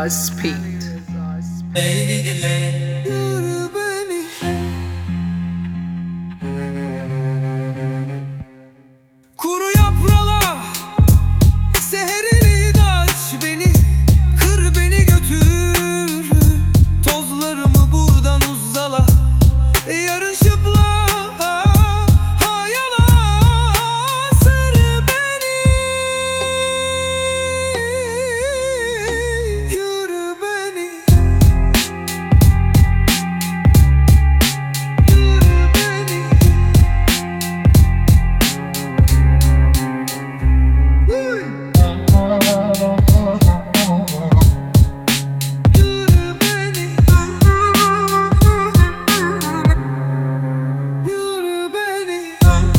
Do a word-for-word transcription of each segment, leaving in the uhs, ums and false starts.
our speed. Yürü beni. Kuru yaprağa seherini de aç beni. Kır beni götür, tozlarımı buradan uzzala. Yarın şıpla hayala sır beni. Yürü beni. Yürü beni. Yürü beni. Yürü beni.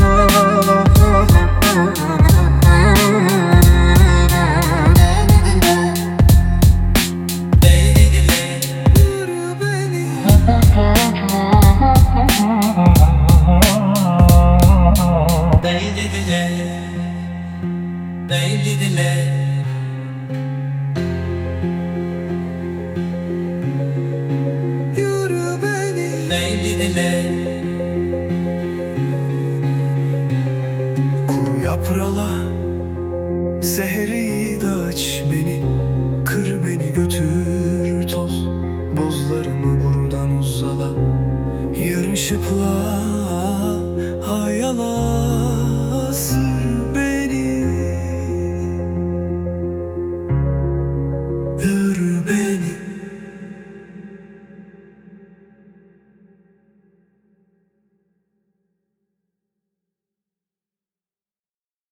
Yürü beni. Yürü beni. Kuru yaprala seheri de aç beni. Kır beni götür toz, bozlarımı buradan uzzala. Yarın şıpla